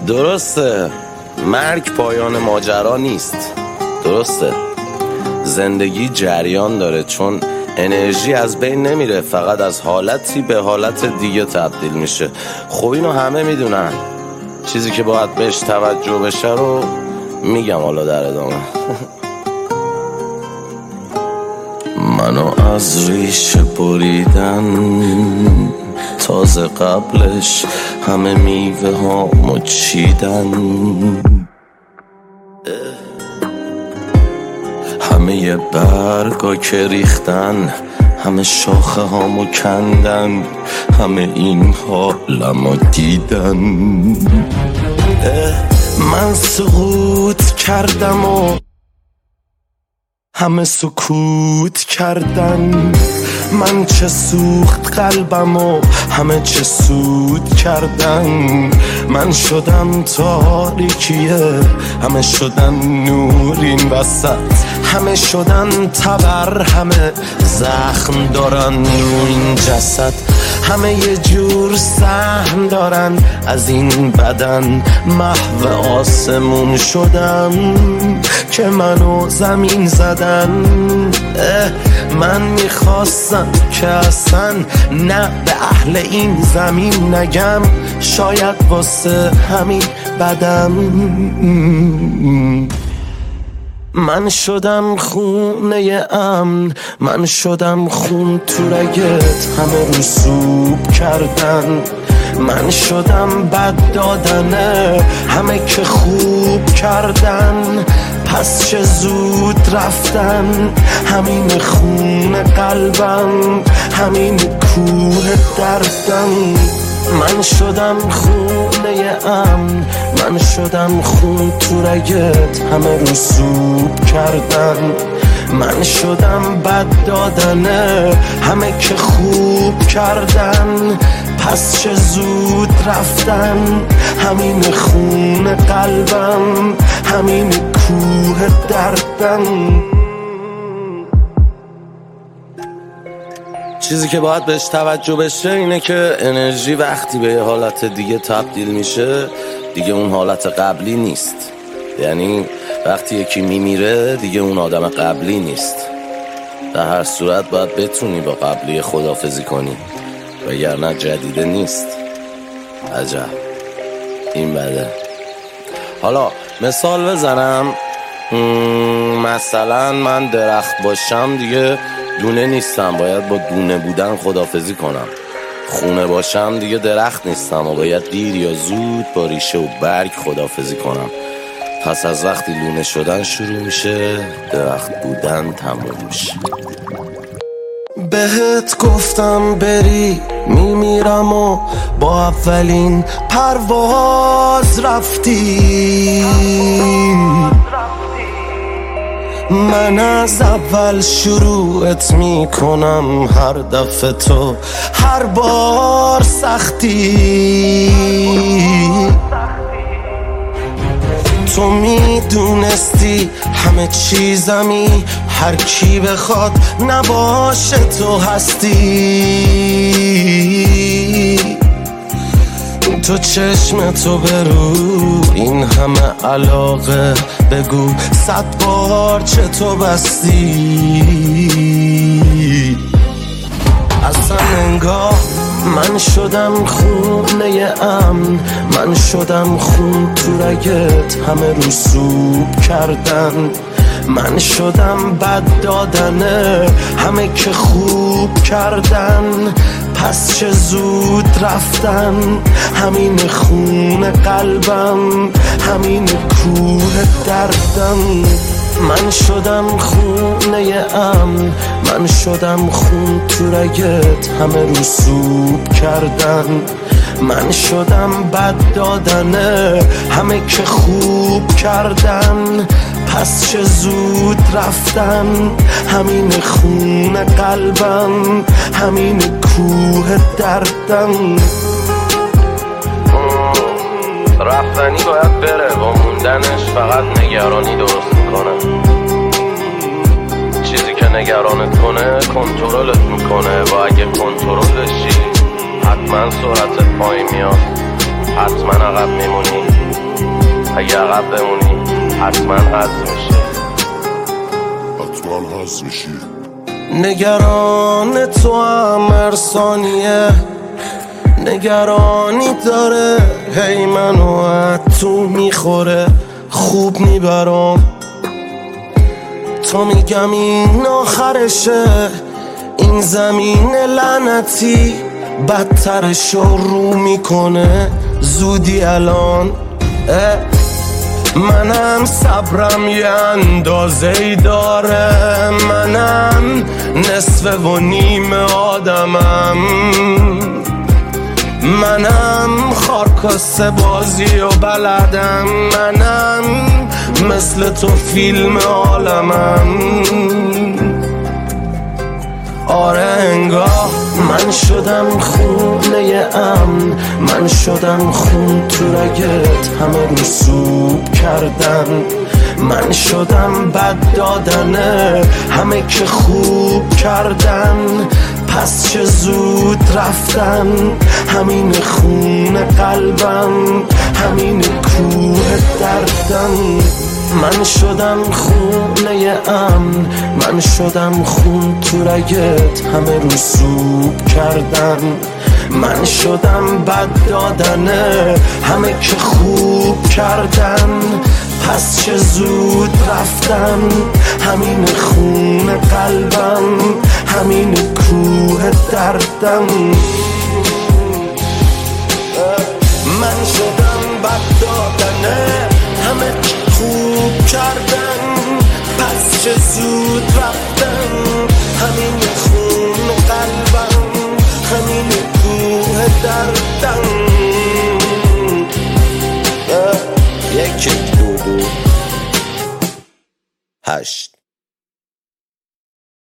درسته مرگ پایان ماجرا نیست، درسته زندگی جریان داره، چون انرژی از بین نمیره، فقط از حالتی به حالت دیگه تبدیل میشه. خب اینو همه میدونن، چیزی که باید بهش توجه بشه رو میگم حالا در ادامه. منو از ریشه بریدن، تازه قبلش همه میوه ها مچیدن، همه یه برگا که ریختن، همه شاخه هامو کندن، همه این حالمو دیدن. من سقوط کردم و همه سکوت کردن، من چه سوخت قلبم و همه چه سود کردن. من شدم تاریکیه، همه شدن نور این وسط، همه شدن تبر، همه زخم دارن رو این جسد، همه یه جور سهم دارن از این بدن. محو آسمون شدم که منو زمین زدن. من میخواستم که اصلا نه به اهل این زمین نگم، شاید واسه همین بدم. من شدم خونه امن، من شدم خون تو رگت، همه رسوب کردن. من شدم بد دادنه، همه که خوب کردن. پس چه زود رفتن، همین خون قلبم، همین کوه دردم. من شدم خونه امن، من شدم خون تو رگت، همه رسوب کردن. من شدم بد دادنه، همه که خوب کردن. پس چه زود رفتن، همین خون قلبم، همین کوه دردم. چیزی که باید بهش توجه بشه اینه که انرژی وقتی به یه حالت دیگه تبدیل میشه دیگه اون حالت قبلی نیست. یعنی وقتی یکی میمیره دیگه اون آدم قبلی نیست. در هر صورت باید بتونی با قبلی خداحافظی کنی، وگرنه جدیده نیست. عجب این بده. حالا مثال بزنم، مثلا من درخت باشم دیگه دونه نیستم، باید با دونه بودن خداحافظی کنم. خونه باشم دیگه درخت نیستم و باید دیر یا زود با ریشه و برگ خداحافظی کنم. پس از وقتی لونه شدن شروع میشه، درخت بودن تموم میشه. بهت گفتم بری میمیرم و با اولین پرواز رفتی. من از اول شروعت میکنم، هر دفعه تو هر بار سختی. تو میدونستی همه چیزمی، هر کی بخواد نباشه تو هستی. تو چشم تو برو این همه علاقه، بگو 100 بار چه بستی. اصلا انگار من شدم خونه امن، من شدم خون تو رگت، همه رسوب کردن. من شدم بد دادنه، همه که خوب کردن. پس چه زود رفتن، همین خون قلبم، همین کوه دردم. من شدم خونه امن، من شدم خون تو رگت، همه رسوب کردن. من شدم بد دادنه، همه که خوب کردن. پس چه زود رفتن، همین خون قلبم، همین کوه دردم. رفتنی باید بره، با موندنش فقط نگرانی درست میکنه. چیزی که نگرانت کنه کنترلت میکنه و اگه کنترل بشی حتما سرعتت پایین میاد، حتما عقب میمونی. اگه عقب بمونی حتما حذف میشی. نگران تو هم هر ثانیه نگرانی داره، هی منو از تو میخوره، خوب میبرم تا میگم این آخرشه، این زمین لعنتی بدترشو رو میکنه زودی الان. منم صبرم یه اندازه‌ای داره، منم نصف و نیم آدمم، منم خارکاسته بازی و بلدم، منم مثل تو فیلم عالمم. آره انگاه من شدم خونه امن، من شدم خون تو رگت همه رسوب کردن، من شدم بد دادنه همه که خوب کردن، پس چه زود رفتن همین خون قلبم، همین کوه دردم. من شدم خونه امن، من شدم خون تو رگت همه رسوب کردن، من شدم بد دادنه همه که خوب کردن، پس چه زود رفتن همین خون قلبم، همین کوه دردم. من شدم بد دادنه همه که خوب کردن، پس چه زود رفتن همین خون قلبم، همین کوه دردم. 1 2 8